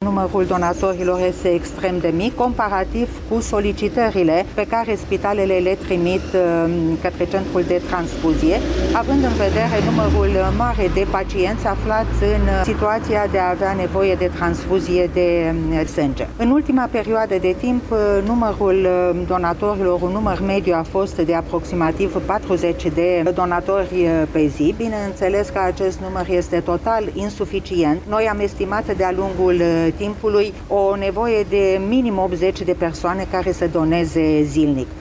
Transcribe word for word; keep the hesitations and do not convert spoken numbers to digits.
numărul donatorilor este extrem de mic, comparativ cu solicitările pe care spitalele le trimit către centrul de transfuzie, având în vedere numărul mare de pacienți aflați în situația de a avea nevoie de transfuzie de sânge. În ultima perioadă de timp, numărul donatorilor, un număr mediu a fost de aproximativ patruzeci de donatori pe zi. Bineînțeles că acest număr este total insuficient. Noi am estimat de-a lungul timpului o nevoie de minim optzeci de persoane care să doneze zilnic.